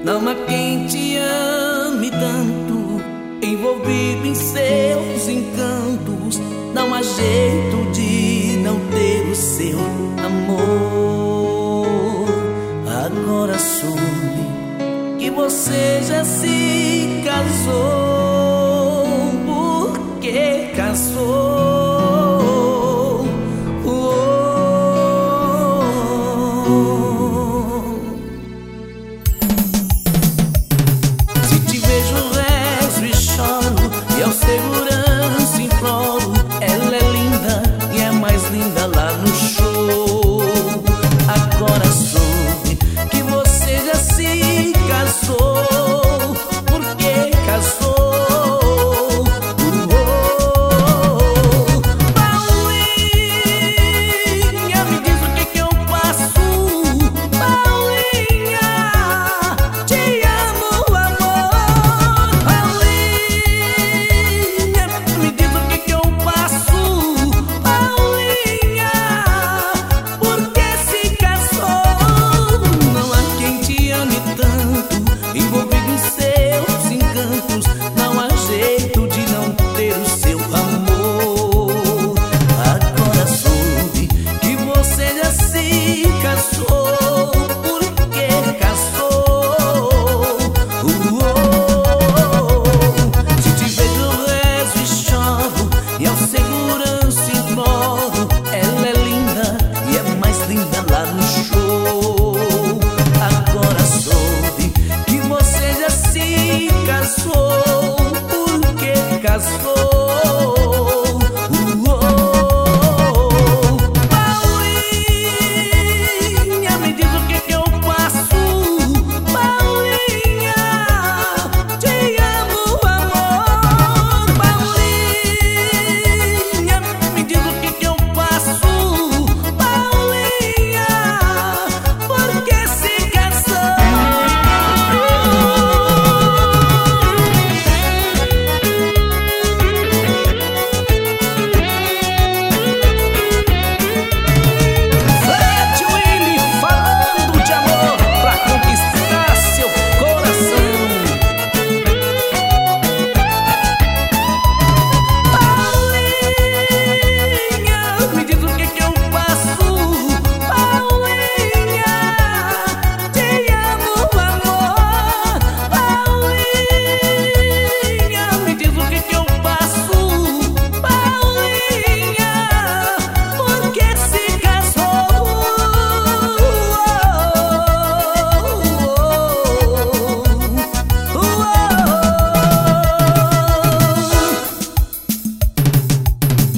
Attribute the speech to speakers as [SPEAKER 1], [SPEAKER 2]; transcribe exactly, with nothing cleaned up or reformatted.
[SPEAKER 1] Não há quem te ame tanto, envolvido em seus encantos. Não há jeito de não ter o seu amor. Agora soube que você já se casou. Por que casou? Oh. Se te vejo rezo e choro, e ao segurança imploro. Ela é linda e é mais linda lá no show. Agora